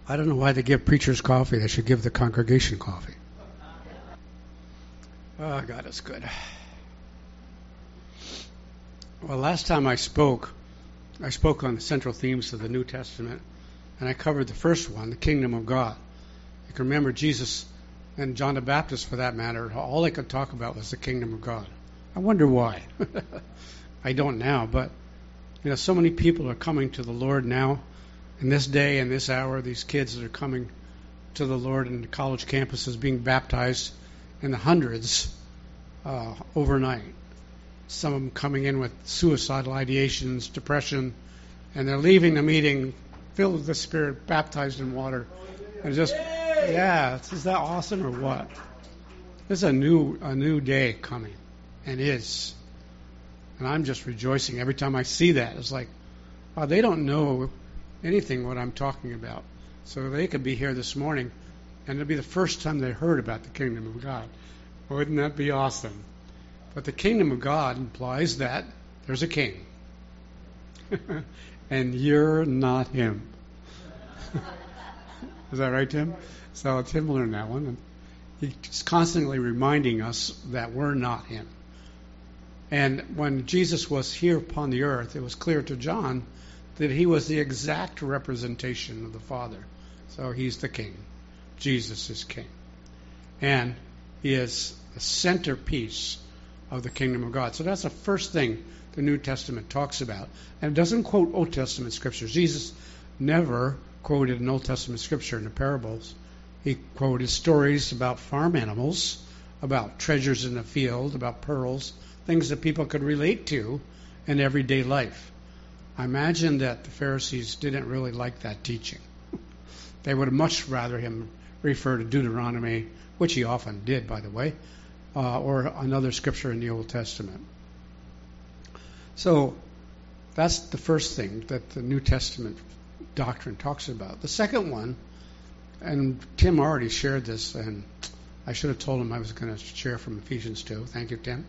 I don't know why they give preachers coffee. They should give the congregation coffee. Oh, God is good. Well, last time I spoke on the central themes of the New Testament, and I covered the first one, the kingdom of God. You can remember Jesus and John the Baptist, for that matter, all they could talk about was the kingdom of God. I wonder why. I don't now, but so many people are coming to the Lord now. In this day and this hour, these kids that are coming to the Lord in the college campuses being baptized in the hundreds overnight. Some of them coming in with suicidal ideations, depression, and they're leaving the meeting filled with the Spirit, baptized in water. And just, is that awesome or what? There's a new day coming, and is. And I'm just rejoicing every time I see that. It's like, wow, they don't know anything what I'm talking about. So they could be here this morning, and it'll be the first time they heard about the kingdom of God. Wouldn't that be awesome? But the kingdom of God implies that there's a king. And you're not him. Is that right, Tim? So Tim learned that one. And he's constantly reminding us that we're not him. And when Jesus was here upon the earth, it was clear to John that he was the exact representation of the Father. So he's the king. Jesus is king. And he is the centerpiece of the kingdom of God. So that's the first thing the New Testament talks about. And it doesn't quote Old Testament scriptures. Jesus never quoted an Old Testament scripture in the parables. He quoted stories about farm animals, about treasures in the field, about pearls, things that people could relate to in everyday life. I imagine that the Pharisees didn't really like that teaching. They would have much rather him refer to Deuteronomy, which he often did, by the way, or another scripture in the Old Testament. So that's the first thing that the New Testament doctrine talks about. The second one, and Tim already shared this, and I should have told him I was going to share from Ephesians 2. Thank you, Tim.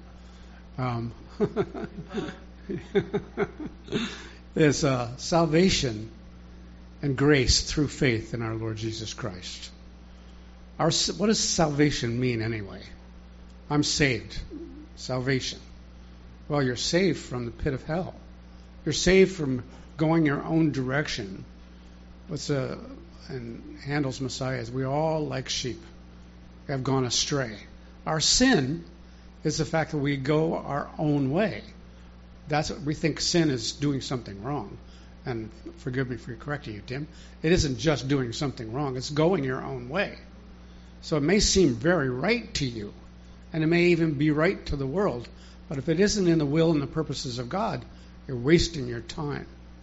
Is salvation and grace through faith in our Lord Jesus Christ. What does salvation mean anyway? I'm saved. Salvation. Well, you're saved from the pit of hell. You're saved from going your own direction. In Handel's Messiah is we all, like sheep, have gone astray. Our sin is the fact that we go our own way. That's what we think. Sin is doing something wrong. And forgive me for correcting you, Tim. It isn't just doing something wrong. It's going your own way. So it may seem very right to you, and it may even be right to the world. But if it isn't in the will and the purposes of God, you're wasting your time.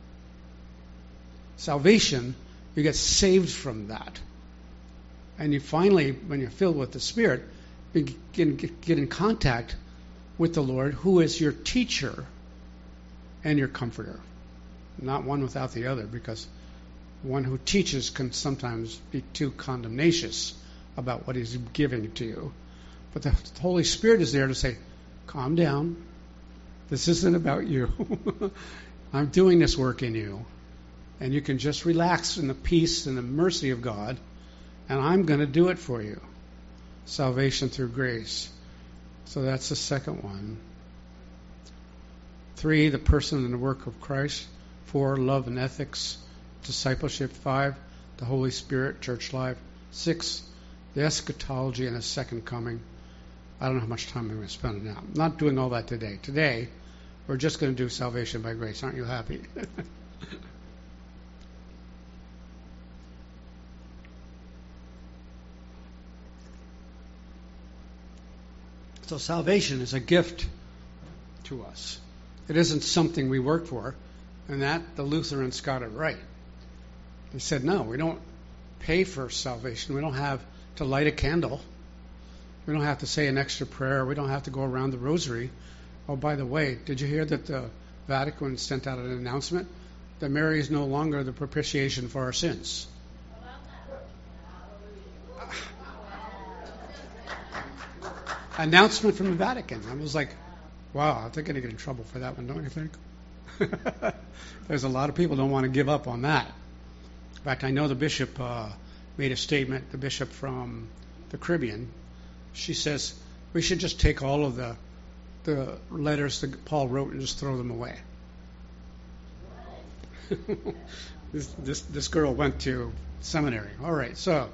Salvation, you get saved from that. And you finally, when you're filled with the Spirit, you get in contact with the Lord, who is your teacher and your comforter. Not one without the other, because one who teaches can sometimes be too condemnatious about what he's giving to you. But the Holy Spirit is there to say, calm down. This isn't about you. I'm doing this work in you. And you can just relax in the peace and the mercy of God, and I'm going to do it for you. Salvation through grace. So that's the second one. 3, the person and the work of Christ. 4, love and ethics. Discipleship. 5, the Holy Spirit, church life. 6, the eschatology and the second coming. I don't know how much time I'm going to spend on that. I'm not doing all that today. Today, we're just going to do salvation by grace. Aren't you happy? So salvation is a gift to us. It isn't something we work for, and that the Lutherans got it right. They said, no, we don't pay for salvation. We don't have to light a candle. We don't have to say an extra prayer. We don't have to go around the rosary. Oh, by the way, did you hear that the Vatican sent out an announcement that Mary is no longer the propitiation for our sins? Announcement from the Vatican. I was like, wow, I think I'm going to get in trouble for that one, don't you think? There's a lot of people don't want to give up on that. fact, I know the bishop made a statement, the bishop from the Caribbean. She says we should just take all of the letters that Paul wrote and just throw them away. This girl went to seminary. All right, so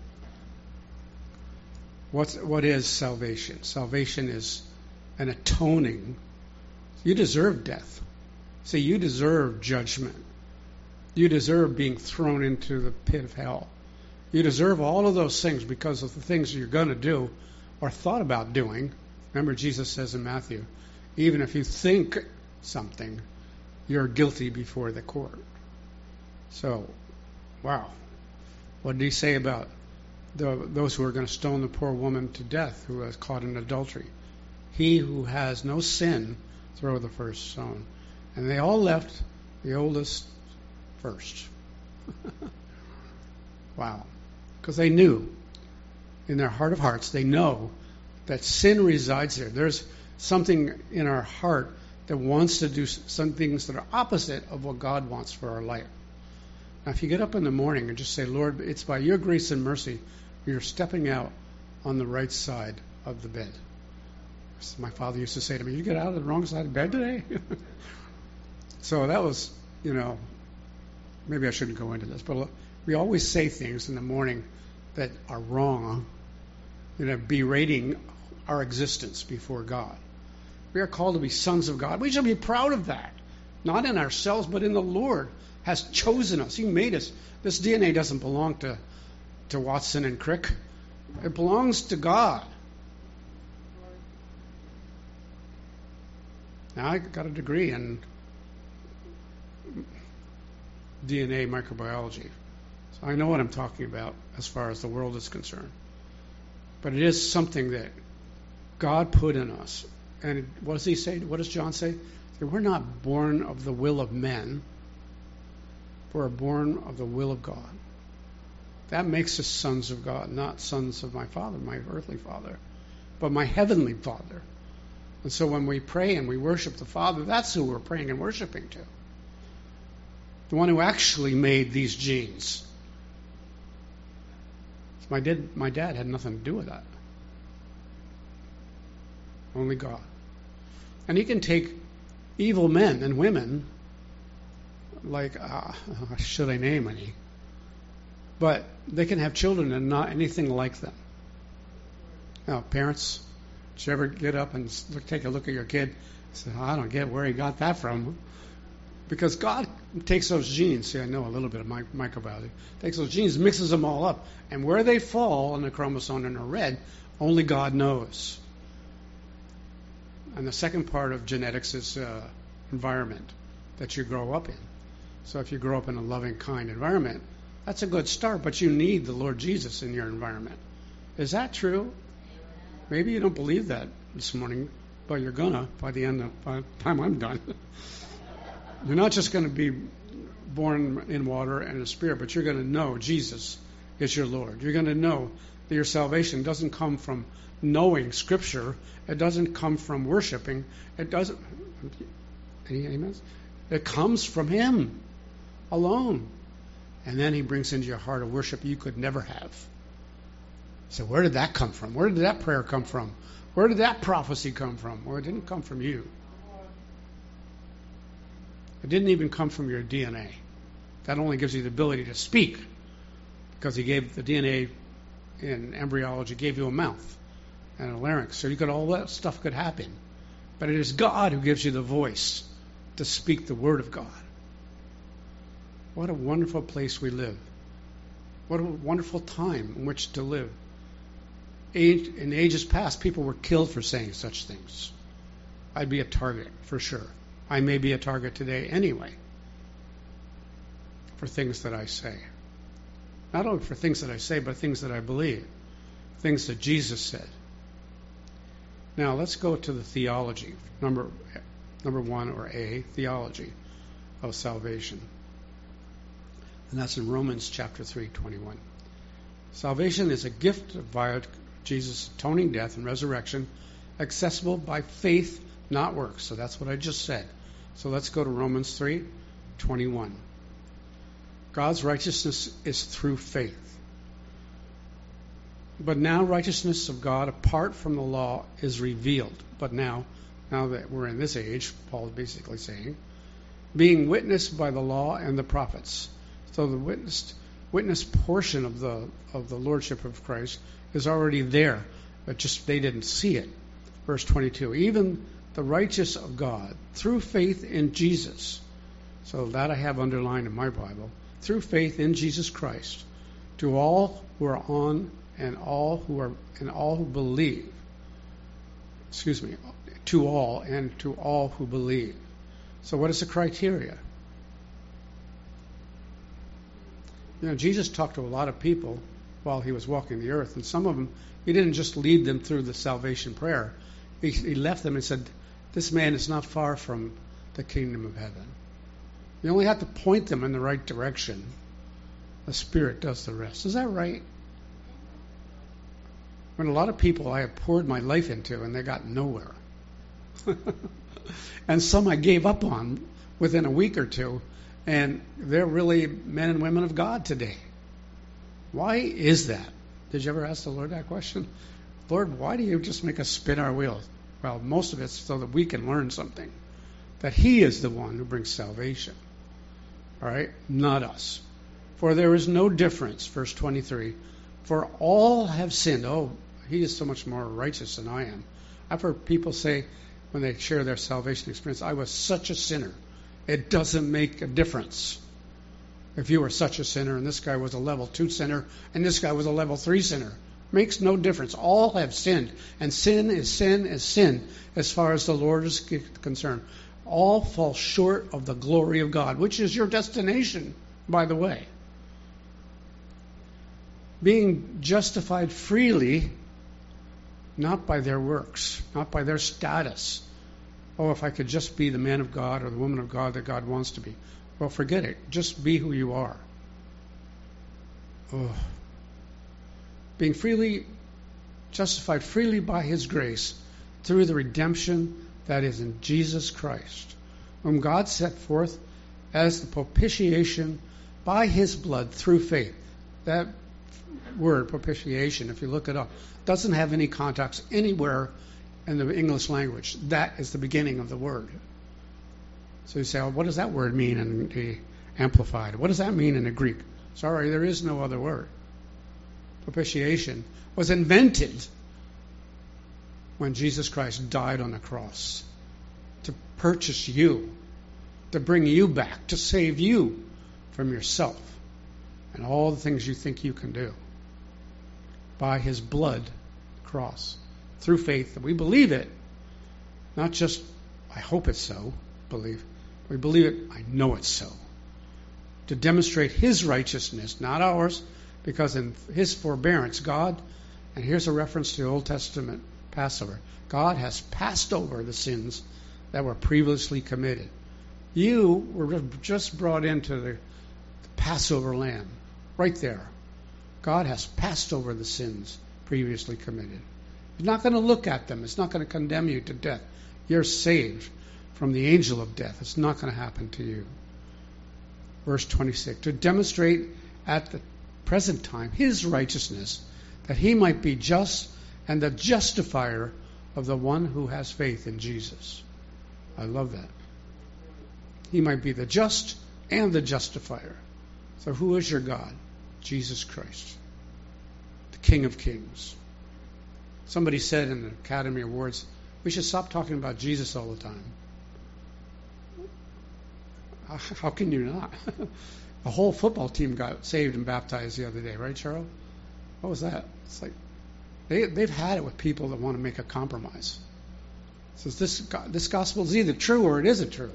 what is salvation? Salvation is an atoning. You deserve death. See, you deserve judgment. You deserve being thrown into the pit of hell. You deserve all of those things because of the things you're going to do or thought about doing. Remember, Jesus says in Matthew, even if you think something, you're guilty before the court. So, wow. What did he say about those who are going to stone the poor woman to death who was caught in adultery? He who has no sin, throw the first stone. And they all left the oldest first. Wow. Because they knew, in their heart of hearts, they know that sin resides there. There's something in our heart that wants to do some things that are opposite of what God wants for our life. Now, if you get up in the morning and just say, Lord, it's by your grace and mercy you're stepping out on the right side of the bed. My father used to say to me, you get out of the wrong side of bed today? So that was, maybe I shouldn't go into this, but we always say things in the morning that are wrong, berating our existence before God. We are called to be sons of God. We should be proud of that. Not in ourselves, but in the Lord has chosen us. He made us. This DNA doesn't belong to Watson and Crick. It belongs to God. Now, I got a degree in DNA microbiology. So I know what I'm talking about as far as the world is concerned. But it is something that God put in us. And what does he say? What does John say? That we're not born of the will of men. We're born of the will of God. That makes us sons of God, not sons of my father, my earthly father, but my heavenly Father. And so when we pray and we worship the Father, that's who we're praying and worshiping to. The one who actually made these genes. My dad had nothing to do with that. Only God. And he can take evil men and women, like, should I name any? But they can have children and not anything like them. Now, parents, did you ever get up and take a look at your kid and say, I don't get where he got that from? Because God takes those genes, see, I know a little bit of microbiology, takes those genes, mixes them all up, and where they fall on the chromosome and are read, only God knows. And the second part of genetics is environment that you grow up in. So if you grow up in a loving, kind environment, that's a good start, but you need the Lord Jesus in your environment. Is that true? Maybe you don't believe that this morning, but you're gonna by the time I'm done. You're not just going to be born in water and in spirit, but you're going to know Jesus is your Lord. You're going to know that your salvation doesn't come from knowing Scripture. It doesn't come from worshiping. It doesn't. Any amens? It comes from Him alone. And then He brings into your heart a worship you could never have. So where did that come from? Where did that prayer come from? Where did that prophecy come from? Well, it didn't come from you. It didn't even come from your DNA. That only gives you the ability to speak, because He gave the DNA in embryology, gave you a mouth and a larynx, so all that stuff could happen. But it is God who gives you the voice to speak the Word of God. What a wonderful place we live. What a wonderful time in which to live. In ages past, people were killed for saying such things. I'd be a target for sure. I may be a target today anyway for things that I say. Not only for things that I say, but things that I believe. Things that Jesus said. Now let's go to the theology. Number one, or A, theology of salvation. And that's in Romans chapter 3:21. Salvation is a gift via Jesus' atoning death and resurrection, accessible by faith, not works. So that's what I just said. So let's go to Romans 3:21. God's righteousness is through faith. But now righteousness of God apart from the law is revealed. But now that we're in this age, Paul is basically saying, being witnessed by the law and the prophets. So the witness portion of the lordship of Christ is already there, but just they didn't see it. Verse 22, even the righteous of God through faith in Jesus. So that I have underlined in my Bible. Through faith in Jesus Christ, to all who are on and all who believe. Excuse me, to all and to all who believe. So what is the criteria? Jesus talked to a lot of people while he was walking the earth, and some of them, he didn't just lead them through the salvation prayer. He left them and said, this man is not far from the kingdom of heaven. You only have to point them in the right direction. The Spirit does the rest. Is that right? When a lot of people I have poured my life into and they got nowhere. And some I gave up on within a week or two, and they're really men and women of God today. Why is that? Did you ever ask the Lord that question? Lord, why do you just make us spin our wheels? Well, most of it's so that we can learn something. That He is the one who brings salvation. All right? Not us. For there is no difference, verse 23. For all have sinned. Oh, He is so much more righteous than I am. I've heard people say when they share their salvation experience, I was such a sinner. It doesn't make a difference. If you were such a sinner and this guy was a level 2 sinner and this guy was a level 3 sinner, makes no difference. All have sinned. And sin is sin as far as the Lord is concerned. All fall short of the glory of God, which is your destination, by the way. Being justified freely, not by their works, not by their status. Oh, if I could just be the man of God or the woman of God that God wants to be. Well, forget it. Just be who you are. Oh. Being justified freely by His grace through the redemption that is in Jesus Christ, whom God set forth as the propitiation by His blood through faith. That word, propitiation, if you look it up, doesn't have any context anywhere in the English language. That is the beginning of the word. So you say, oh, what does that word mean in the Amplified? What does that mean in the Greek? Sorry, there is no other word. Propitiation was invented when Jesus Christ died on the cross to purchase you, to bring you back, to save you from yourself and all the things you think you can do. By His blood cross, through faith, that we believe it, not just, I hope it's so, believe. We believe it, I know it's so. To demonstrate His righteousness, not ours, because in His forbearance, God, and here's a reference to the Old Testament Passover, God has passed over the sins that were previously committed. You were just brought into the Passover lamb, right there. God has passed over the sins previously committed. He's not going to look at them. It's not going to condemn you to death. You're saved from the angel of death. It's not going to happen to you. Verse 26, to demonstrate at the present time His righteousness, that He might be just and the justifier of the one who has faith in Jesus. I love that. He might be the just and the justifier. So who is your God? Jesus Christ, the King of Kings. Somebody said in the Academy Awards, we should stop talking about Jesus all the time. How can you not? The whole football team got saved and baptized the other day, right, Cheryl? What was that? It's like they've had it with people that want to make a compromise. So this gospel is either true or it isn't true.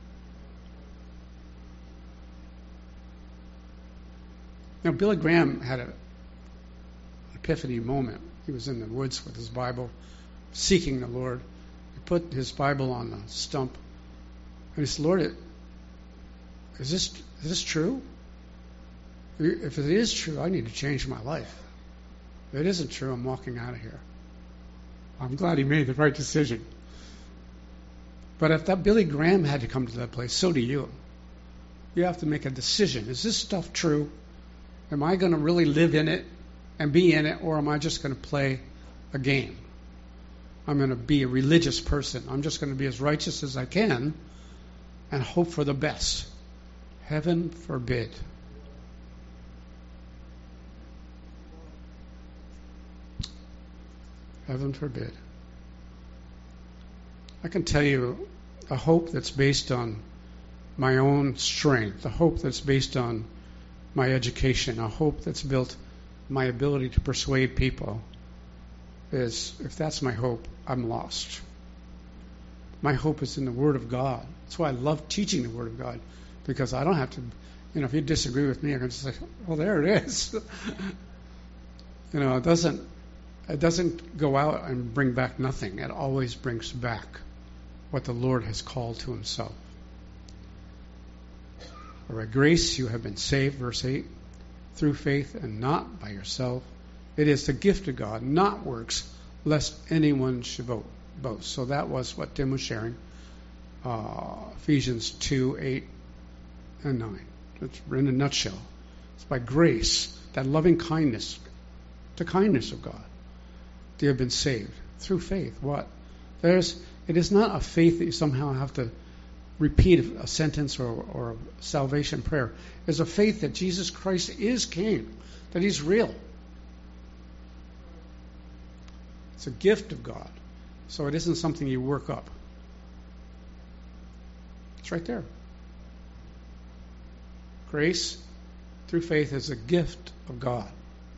Now, Billy Graham had an epiphany moment. He was in the woods with his Bible, seeking the Lord. He put his Bible on the stump, and he said, Lord, is this true? If it is true, I need to change my life. If it isn't true, I'm walking out of here. I'm glad he made the right decision. But if that Billy Graham had to come to that place, so do you. You have to make a decision. Is this stuff true? Am I going to really live in it and be in it, or am I just going to play a game? I'm going to be a religious person. I'm just going to be as righteous as I can and hope for the best. Heaven forbid. Heaven forbid. I can tell you a hope that's based on my own strength, a hope that's based on my education, a hope that's built my ability to persuade people, is, if that's my hope, I'm lost. My hope is in the Word of God. That's why I love teaching the Word of God, because I don't have to, if you disagree with me, I can just say, well, there it is. It doesn't go out and bring back nothing. It always brings back what the Lord has called to himself. For by grace you have been saved, verse 8, through faith and not by yourself. It is the gift of God, not works, lest anyone should boast. So that was what Tim was sharing. Ephesians 2, 8, and 9. That's in a nutshell. It's by grace, that loving kindness, the kindness of God. You have been saved through faith. What? It is not a faith that you somehow have to repeat a sentence or a salvation prayer. It's a faith that Jesus Christ is King, that He's real. It's a gift of God. So it isn't something you work up. It's right there. Grace through faith is a gift of God.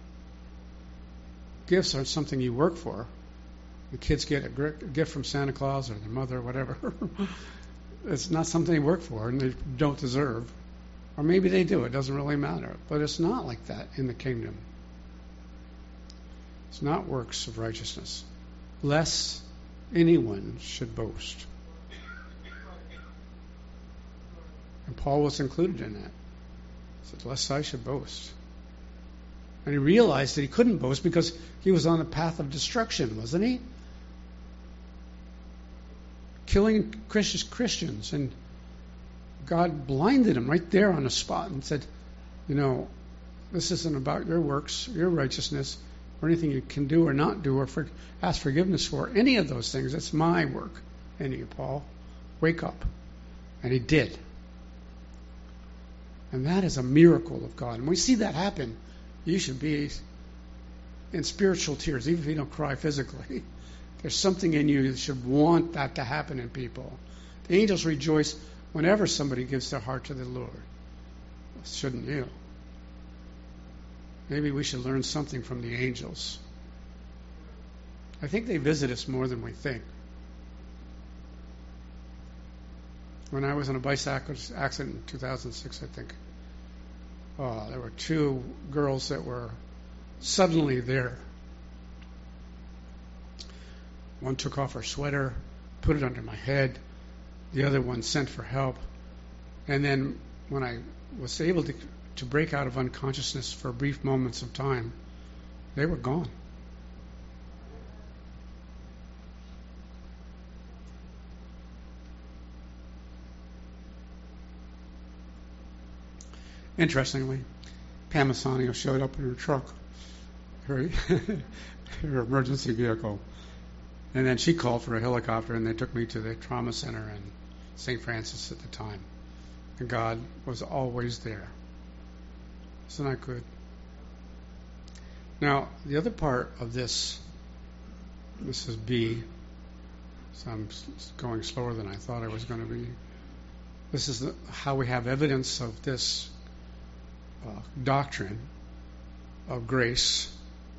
Gifts aren't something you work for. The kids get a gift from Santa Claus or their mother or whatever. It's not something they work for and they don't deserve. Or maybe they do. It doesn't really matter. But it's not like that in the kingdom. It's not works of righteousness, lest anyone should boast. And Paul was included in that. He said, lest I should boast. And he realized that he couldn't boast because he was on a path of destruction, wasn't he? Killing Christians. And God blinded him right there on the spot and said, this isn't about your works, your righteousness, or anything you can do or not do or ask forgiveness for. Any of those things. It's my work in you, Paul. Wake up. And he did. And that is a miracle of God. And we see that happen. You should be in spiritual tears, even if you don't cry physically. There's something in you that should want that to happen in people. The angels rejoice whenever somebody gives their heart to the Lord. Shouldn't you? Maybe we should learn something from the angels. I think they visit us more than we think. When I was in a bicycle accident in 2006, I think, there were two girls that were suddenly there. One took off her sweater, put it under my head. The other one sent for help. And then when I was able to break out of unconsciousness for brief moments of time, they were gone. Interestingly, Pam Assanio showed up in her truck, her emergency vehicle. And then she called for a helicopter, and they took me to the trauma center in St. Francis at the time. And God was always there. Isn't that good? Now, the other part of this is B. So I'm going slower than I thought I was going to be. This is how we have evidence of this doctrine of grace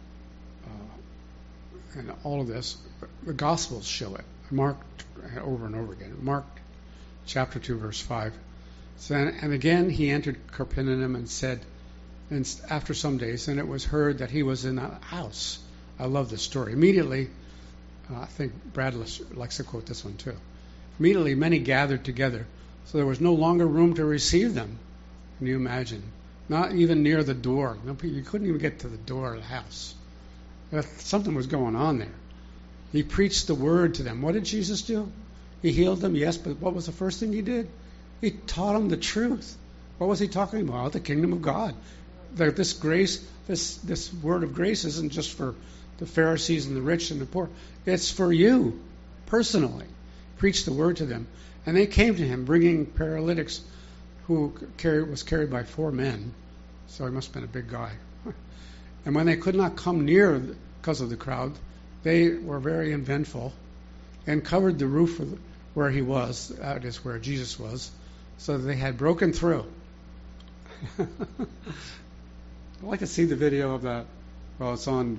and all of this. The Gospels show it. Mark over and over again. Mark chapter 2, verse 5. So, and again he entered Capernaum and said, and after some days, and it was heard that he was in a house. I love this story. Immediately, I think Brad likes to quote this one too. Immediately many gathered together, so there was no longer room to receive them. Can you imagine? Not even near the door. You couldn't even get to the door of the house. Something was going on there. He preached the word to them. What did Jesus do? He healed them, yes, but what was the first thing he did? He taught them the truth. What was he talking about? The kingdom of God. That this grace, this word of grace isn't just for the Pharisees and the rich and the poor. It's for you personally. Preach the word to them. And they came to him bringing paralytics who was carried by 4 men. So he must have been a big guy. And when they could not come near because of the crowd, they were very inventful and covered the roof of where he was, that is where Jesus was, so that they had broken through. I'd like to see the video of that. Well, it's on,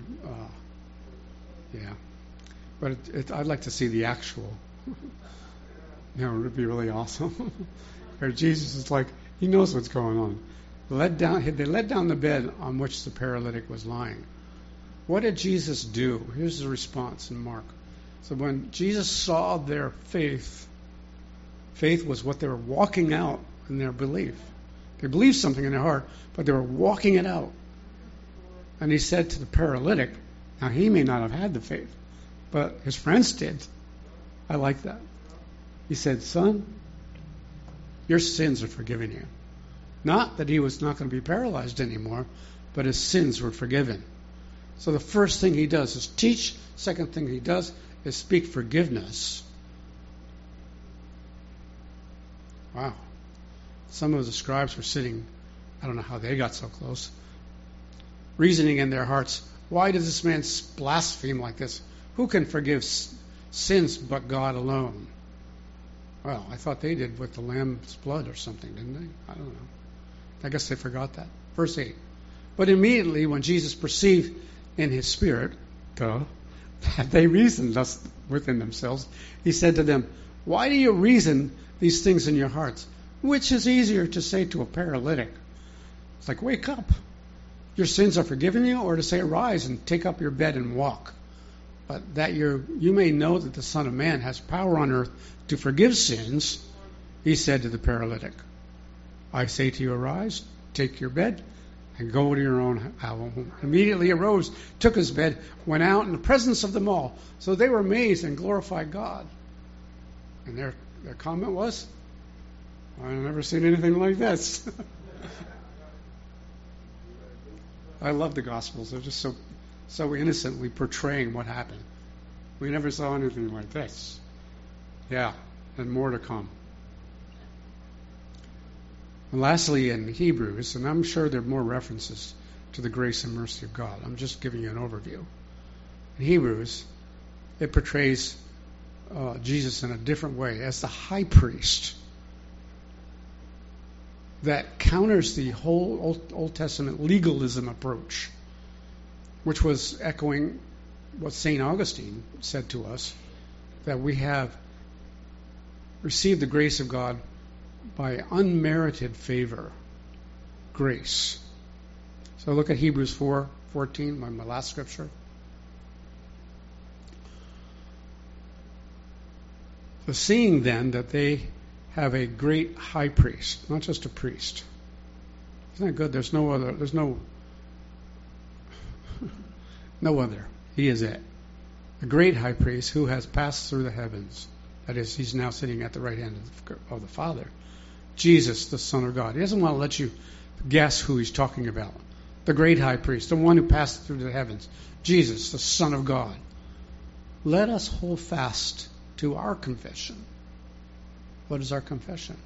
but I'd like to see the actual. It would be really awesome. Where Jesus is like, he knows what's going on. They let down the bed on which the paralytic was lying. What did Jesus do? Here's the response in Mark. So when Jesus saw their faith was what they were walking out in their belief. They believed something in their heart, but they were walking it out. And he said to the paralytic, now he may not have had the faith, but his friends did. I like that. He said, son, your sins are forgiven you. Not that he was not going to be paralyzed anymore, but his sins were forgiven. So the first thing he does is teach. Second thing he does is speak forgiveness. Wow. Some of the scribes were sitting, I don't know how they got so close, reasoning in their hearts, why does this man blaspheme like this? Who can forgive sins but God alone? Well, I thought they did with the lamb's blood or something, didn't they? I don't know. I guess they forgot that. Verse 8. But immediately when Jesus perceived in his spirit, that they reasoned thus within themselves, he said to them, why do you reason these things in your hearts? Which is easier to say to a paralytic? It's like, wake up. Your sins are forgiven you, or to say, arise and take up your bed and walk. But that you may know that the Son of Man has power on earth to forgive sins, he said to the paralytic, I say to you, arise, take your bed, and go to your own home. Immediately arose, took his bed, went out in the presence of them all. So they were amazed and glorified God. And their comment was, I've never seen anything like this. I love the Gospels. They're just so innocently portraying what happened. We never saw anything like this. Yeah, and more to come. And lastly, in Hebrews, and I'm sure there are more references to the grace and mercy of God. I'm just giving you an overview. In Hebrews, it portrays Jesus in a different way as the high priest that counters the whole Old Testament legalism approach, which was echoing what St. Augustine said to us, that we have received the grace of God by unmerited favor, grace. So look at Hebrews 4:14, my last scripture. So seeing then that they have a great high priest, not just a priest. Isn't that good? There's no other. No other. He is it. A great high priest who has passed through the heavens. That is, he's now sitting at the right hand of the Father. Jesus, the Son of God. He doesn't want to let you guess who he's talking about. The great high priest, the one who passed through the heavens. Jesus, the Son of God. Let us hold fast to our confession. What is our confession?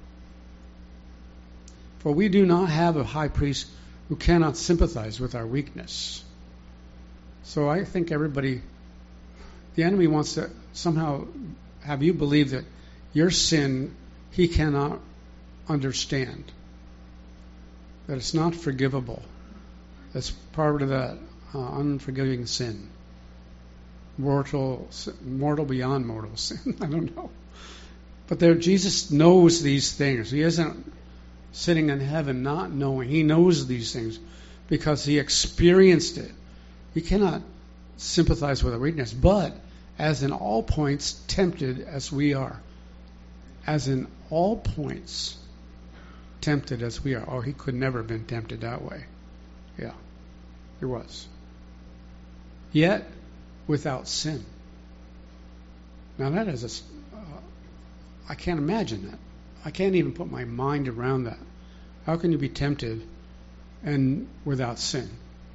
For we do not have a high priest who cannot sympathize with our weakness. So I think the enemy wants to somehow have you believe that your sin he cannot understand. That it's not forgivable. That's part of that unforgiving sin. Mortal beyond mortal sin. I don't know. But Jesus knows these things. He isn't sitting in heaven not knowing. He knows these things because he experienced it. He cannot sympathize with our weakness, but as in all points tempted as we are. As in all points tempted as we are. Oh, he could never have been tempted that way. Yeah, he was. Yet without sin. Now that is I can't imagine that. I can't even put my mind around that. How can you be tempted and without sin?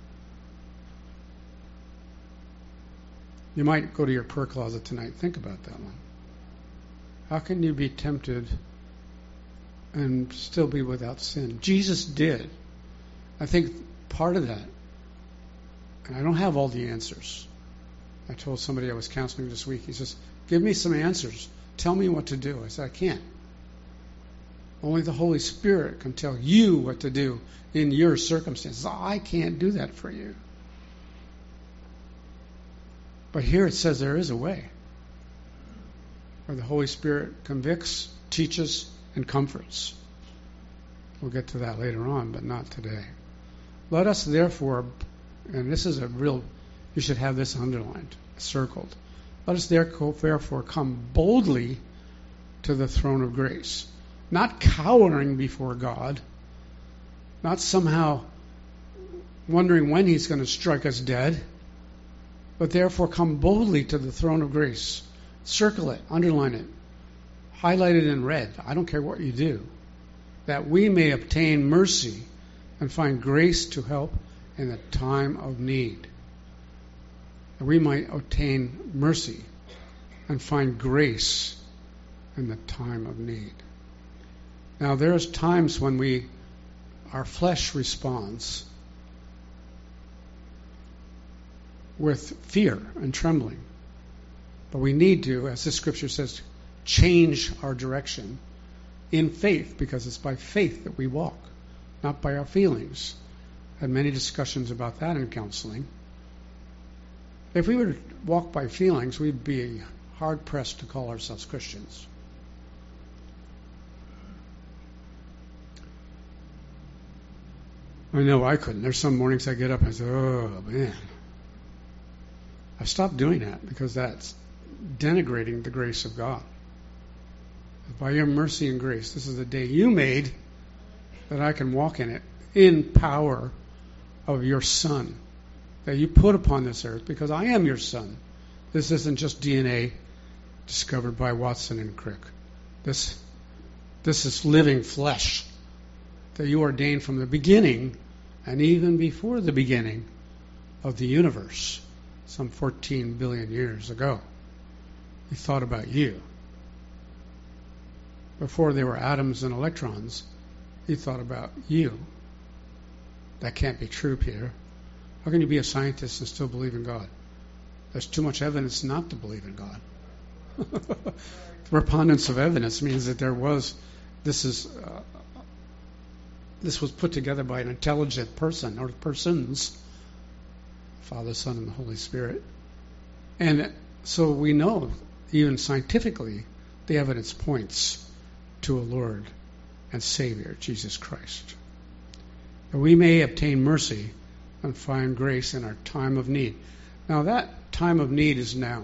You might go to your prayer closet tonight. Think about that one. How can you be tempted and still be without sin? Jesus did. I think part of that, and I don't have all the answers. I told somebody I was counseling this week, he says, give me some answers. Tell me what to do. I said, I can't. Only the Holy Spirit can tell you what to do in your circumstances. I can't do that for you. But here it says there is a way where the Holy Spirit convicts, teaches, and comforts. We'll get to that later on, but not today. Let us therefore, and this is a real, you should have this underlined, circled. Let us therefore come boldly to the throne of grace. Not cowering before God, not somehow wondering when He's going to strike us dead, but therefore come boldly to the throne of grace. Circle it, underline it, highlight it in red. I don't care what you do. That we may obtain mercy and find grace to help in the time of need. That we might obtain mercy and find grace in the time of need. Now, there's times when our flesh responds with fear and trembling. But we need to, as the scripture says, change our direction in faith, because it's by faith that we walk, not by our feelings. Had many discussions about that in counseling. If we were to walk by feelings, we'd be hard-pressed to call ourselves Christians. I know I couldn't. There's some mornings I get up and I say, oh, man. I stopped doing that because that's denigrating the grace of God. By your mercy and grace, this is the day you made that I can walk in it in power of your Son that you put upon this earth, because I am your Son. This isn't just DNA discovered by Watson and Crick. This is living flesh that you ordained from the beginning, and even before the beginning of the universe, some 14 billion years ago. He thought about you. Before there were atoms and electrons, he thought about you. That can't be true, Peter. How can you be a scientist and still believe in God? There's too much evidence not to believe in God. The preponderance of evidence means that this was put together by an intelligent person or persons, Father, Son, and the Holy Spirit. And so we know, even scientifically, the evidence points to a Lord and Savior, Jesus Christ. That we may obtain mercy and find grace in our time of need. Now that time of need is now.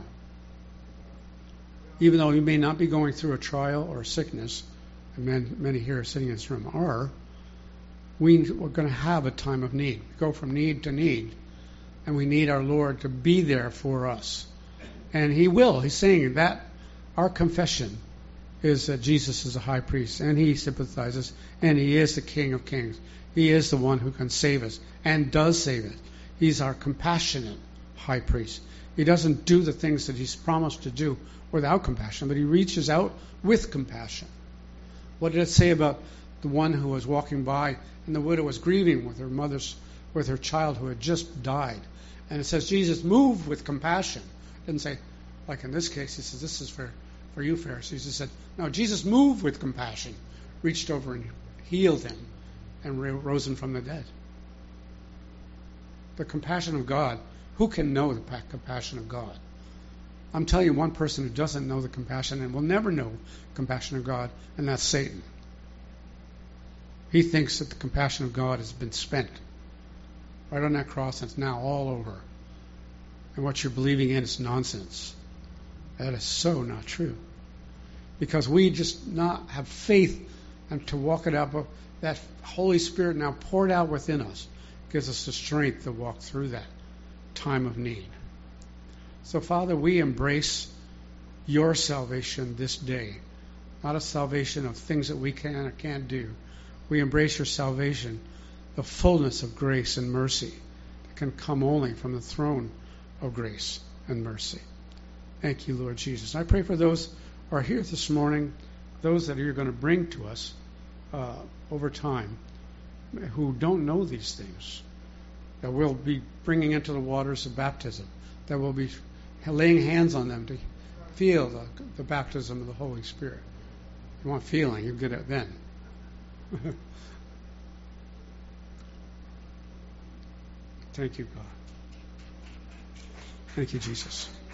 Even though we may not be going through a trial or a sickness, and many here sitting in this room are, we're going to have a time of need. We go from need to need. And we need our Lord to be there for us. And He will. He's saying that our confession is that Jesus is a high priest, and He sympathizes, and He is the King of Kings. He is the one who can save us, and does save us. He's our compassionate high priest. He doesn't do the things that He's promised to do without compassion, but He reaches out with compassion. What did it say about the one who was walking by, and the widow was grieving with her child who had just died? And it says Jesus moved with compassion. It didn't say, like in this case, He says, this is for you, Pharisees. He said, no, Jesus moved with compassion, reached over and healed him, and rose him from the dead. The compassion of God. Who can know the compassion of God? I'm telling you, one person who doesn't know the compassion and will never know the compassion of God, and that's Satan. He thinks that the compassion of God has been spent right on that cross, and it's now all over. And what you're believing in is nonsense. That is so not true. Because we just not have faith and to walk it out, but that Holy Spirit now poured out within us gives us the strength to walk through that time of need. So, Father, we embrace your salvation this day. Not a salvation of things that we can or can't do. We embrace your salvation, the fullness of grace and mercy that can come only from the throne of grace and mercy. Thank you, Lord Jesus. I pray for those who are here this morning, those that you're going to bring to us over time, who don't know these things, that we'll be bringing into the waters of baptism, that we'll be laying hands on them to feel the baptism of the Holy Spirit. If you want feeling, you get it then. Thank you, God. Thank you, Jesus.